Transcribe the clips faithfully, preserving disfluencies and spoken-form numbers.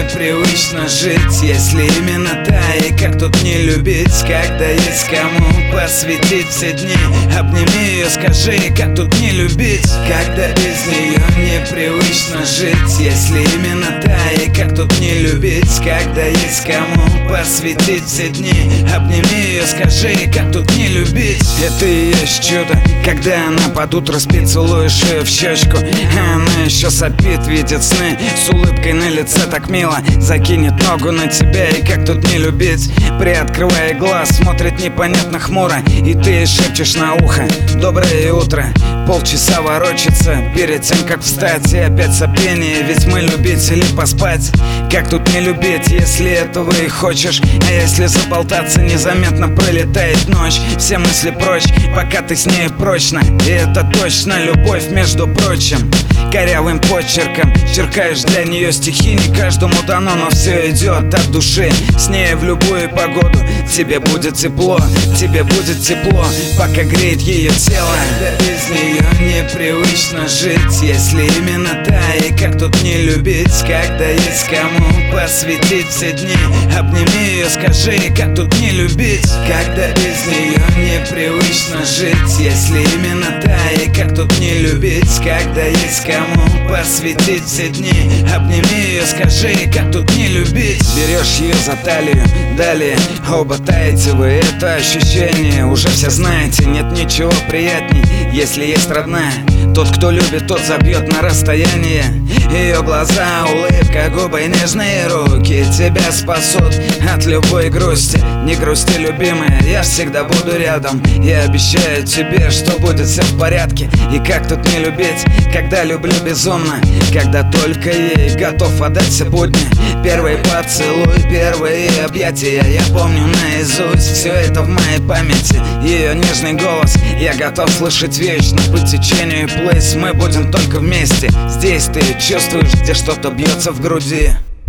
непривычно жить, если именно та. И как тут не любить, когда есть кому посвятить все дни? Обними ее, скажи, как тут не любить, когда без нее непривычно жить, если именно та. И как тут не любить, когда есть кому посвятить все дни? Обними ее, скажи, как тут не любить. Это и есть чудо, когда она под утро спит, целуешь ее в щечку, а она еще сопит, видит сны с улыбкой на лице, так мило закинет ногу на тебя. И как тут не любить, приоткрывая глаз, смотрит непонятно хмуро, и ты ей шепчешь на ухо: доброе утро. Полчаса ворочается перед тем, как встать, и опять сопение, ведь мы любители поспать. Как тут не любить, если этого и хочешь? А если заболтаться, незаметно пролетает ночь, все мысли прочь, пока ты с ней прочно. И это точно любовь, между прочим. Корявым почерком черкаешь для нее стихи, не каждому дано, но все идет от души. С ней в любую погоду тебе будет тепло, тебе будет тепло, пока греет ее тело. Да без нее непривычно жить, если именно та. И как тут не любить, когда есть кому посвятить все дни? Обними ее, скажи, как тут не любить, когда без нее непривычно жить, если именно та. И как тут не любить, когда есть кому посвятить все дни? Обними ее, скажи, как тут не любить. Берешь ее за талию, далее оба таете вы. Это ощущение уже все знаете, нет ничего приятней, если есть родная. Тот, кто любит, тот забьет на расстояние. Ее глаза, улыбка, губы, нежные руки тебя спасут от любой грусти. Не грусти, любимая, я всегда буду рядом. Я обещаю тебе, что будет все в порядке. И как тут не любить, когда люблю безумно, когда только ей готов отдать все будни. Первый поцелуй, первые объятия, я помню наизусть, все это в моей памяти. Ее нежный голос я готов слышать вечно, по течению плыть мы будем только вместе. Здесь ты чувствуешь, где что-то бьется в груди.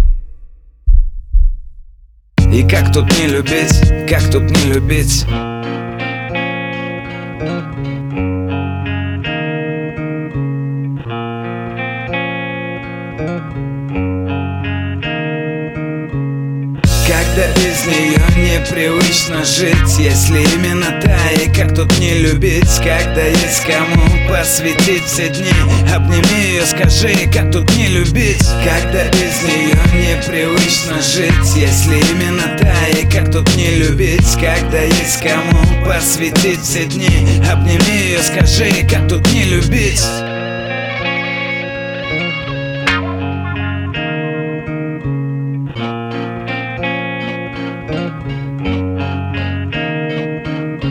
И как тут не любить, как тут не любить? Когда без нее непривычно жить, если именно та. И как тут не любить, когда есть кому посвятить все дни? Обними ее, скажи, как тут не любить, когда без нее непривычно жить, если именно та. И как тут не любить, когда есть кому посвятить все дни? Обними ее, скажи, как тут не любить.